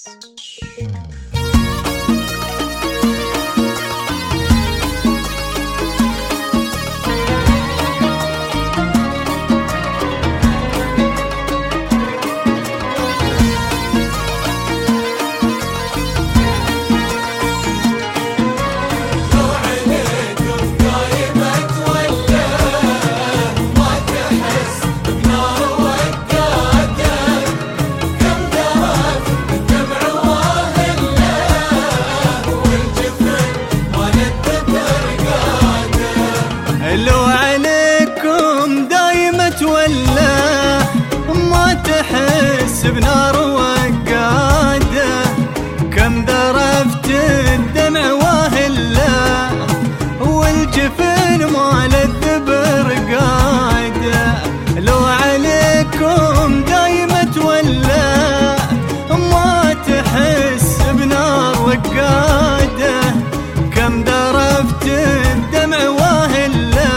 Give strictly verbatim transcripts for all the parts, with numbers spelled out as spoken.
لو عليكم دايمة ولا ما تحس بنار وقادة، كم ذرفت الدمع واهلا والجفن ما لذ برقادة. لو عليكم دايمة ولا ما تحس بنار وقادة، كم ذرفت الدمع واهلا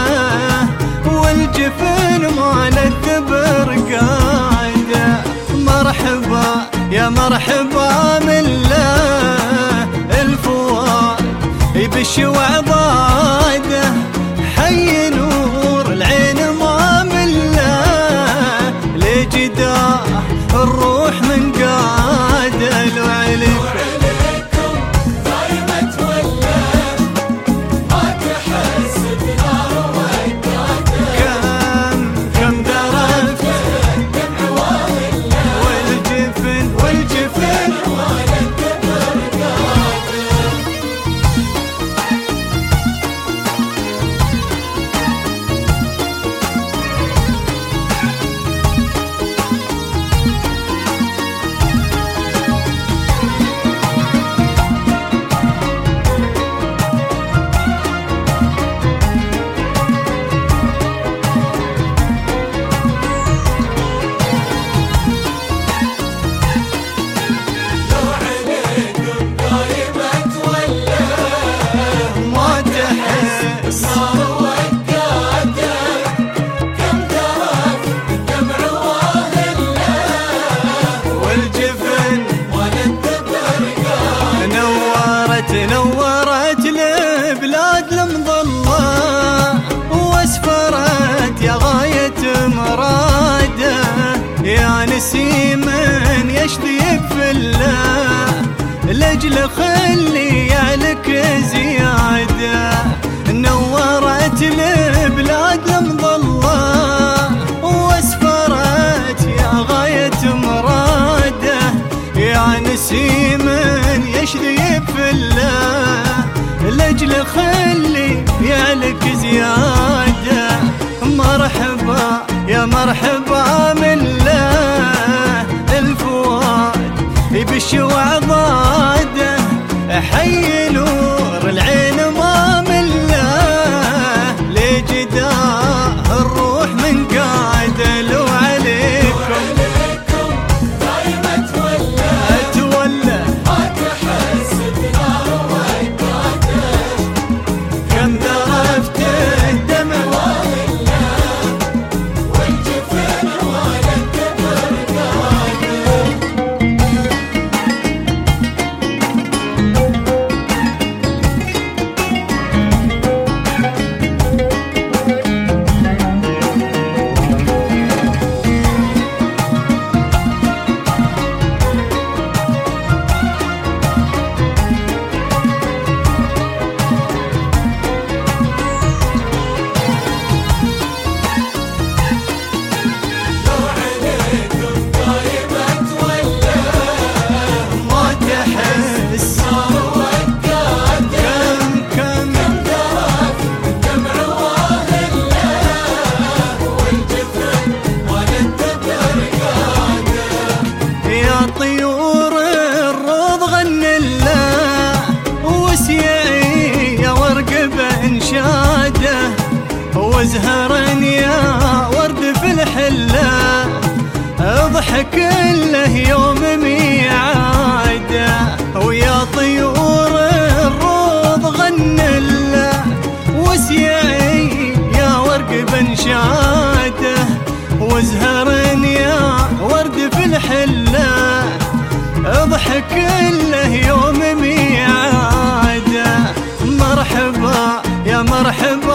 والجفن ما لذ برقادة. مرحبا يا مرحبا من له الفؤاد يبش وعضاده، حي نور العين ما مله لجداه الروح من قاده. لو عليكم نورت البلاد المظلة واسفرت يا غاية مراده، يا نسيم يشذي بفله لأجل خلي يعلك زيادة. نورت البلاد المظلة واسفرت يا غاية مراده، يا نسيم يشذي بفله لأجل خلي يعلك زيادة. مرحبا يا مرحبا من له الفؤاد يبش وعضاده، حي نور العين ما مله لجداه الروح من قاده. لو عليكم وازهرن يا ورد في الحلة، اضحك له يوم ميعاده، ويا طيور الروض غن له وسيعي يا ورق بنشاده. وازهرن يا ورد في الحلة، اضحك له يوم ميعاده. مرحبا يا مرحبا